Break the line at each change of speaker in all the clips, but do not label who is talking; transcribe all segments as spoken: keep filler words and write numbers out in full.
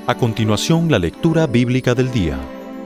A continuación, la lectura bíblica del día.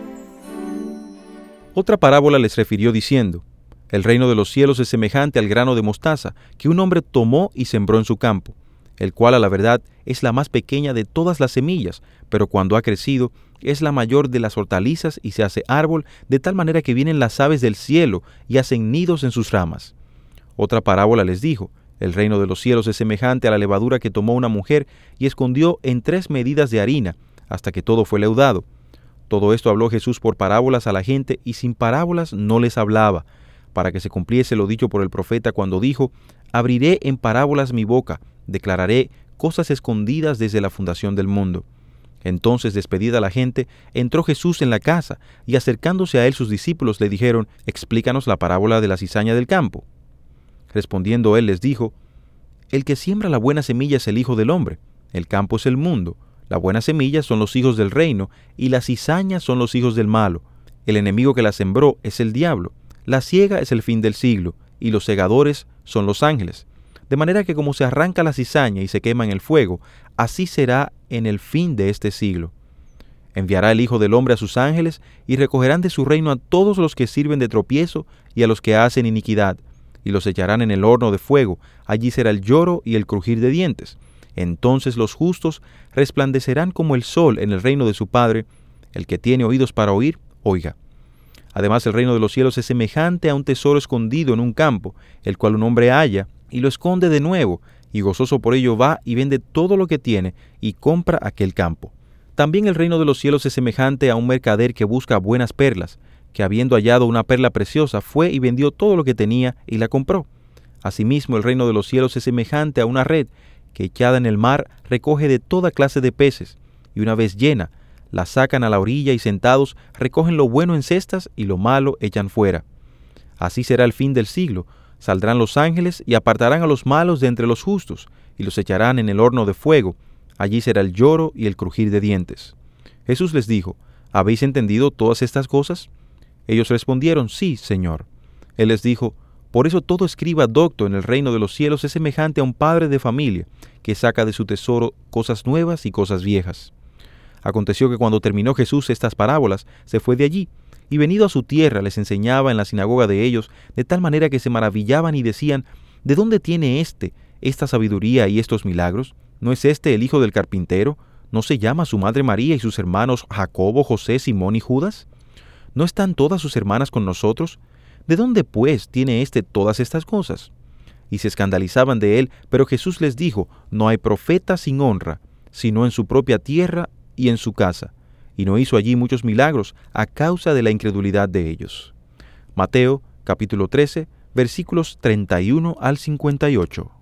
Otra parábola les refirió diciendo: El reino de los cielos es semejante al grano de mostaza que un hombre tomó y sembró en su campo, el cual a la verdad es la más pequeña de todas las semillas, pero cuando ha crecido es la mayor de las hortalizas y se hace árbol, de tal manera que vienen las aves del cielo y hacen nidos en sus ramas. Otra parábola les dijo: El reino de los cielos es semejante a la levadura que tomó una mujer y escondió en tres medidas de harina, hasta que todo fue leudado. Todo esto habló Jesús por parábolas a la gente, y sin parábolas no les hablaba, para que se cumpliese lo dicho por el profeta cuando dijo: Abriré en parábolas mi boca, declararé cosas escondidas desde la fundación del mundo. Entonces, despedida la gente, entró Jesús en la casa, y acercándose a él sus discípulos le dijeron: Explícanos la parábola de la cizaña del campo. Respondiendo él les dijo: El que siembra la buena semilla es el Hijo del Hombre, el campo es el mundo, la buena semilla son los hijos del reino, y las cizañas son los hijos del malo. El enemigo que la sembró es el diablo, la siega es el fin del siglo, y los segadores son los ángeles. De manera que como se arranca la cizaña y se quema en el fuego, así será en el fin de este siglo. Enviará el Hijo del Hombre a sus ángeles, y recogerán de su reino a todos los que sirven de tropiezo y a los que hacen iniquidad, y los echarán en el horno de fuego. Allí será el lloro y el crujir de dientes. Entonces los justos resplandecerán como el sol en el reino de su Padre. El que tiene oídos para oír, oiga. Además, el reino de los cielos es semejante a un tesoro escondido en un campo, el cual un hombre halla y lo esconde de nuevo, y gozoso por ello va y vende todo lo que tiene y compra aquel campo. También el reino de los cielos es semejante a un mercader que busca buenas perlas, que habiendo hallado una perla preciosa, fue y vendió todo lo que tenía y la compró. Asimismo, el reino de los cielos es semejante a una red que, echada en el mar, recoge de toda clase de peces, y una vez llena, la sacan a la orilla y sentados recogen lo bueno en cestas y lo malo echan fuera. Así será el fin del siglo. Saldrán los ángeles y apartarán a los malos de entre los justos, y los echarán en el horno de fuego. Allí será el lloro y el crujir de dientes. Jesús les dijo: ¿Habéis entendido todas estas cosas? Ellos respondieron: Sí, Señor. Él les dijo: Por eso todo escriba docto en el reino de los cielos es semejante a un padre de familia, que saca de su tesoro cosas nuevas y cosas viejas. Aconteció que cuando terminó Jesús estas parábolas, se fue de allí, y venido a su tierra les enseñaba en la sinagoga de ellos, de tal manera que se maravillaban y decían: ¿De dónde tiene éste esta sabiduría y estos milagros? ¿No es éste el hijo del carpintero? ¿No se llama su madre María y sus hermanos Jacobo, José, Simón y Judas? ¿No están todas sus hermanas con nosotros? ¿De dónde, pues, tiene éste todas estas cosas? Y se escandalizaban de él, pero Jesús les dijo: No hay profeta sin honra, sino en su propia tierra y en su casa. Y no hizo allí muchos milagros a causa de la incredulidad de ellos. Mateo, capítulo trece, versículos treinta y uno al cincuenta y ocho.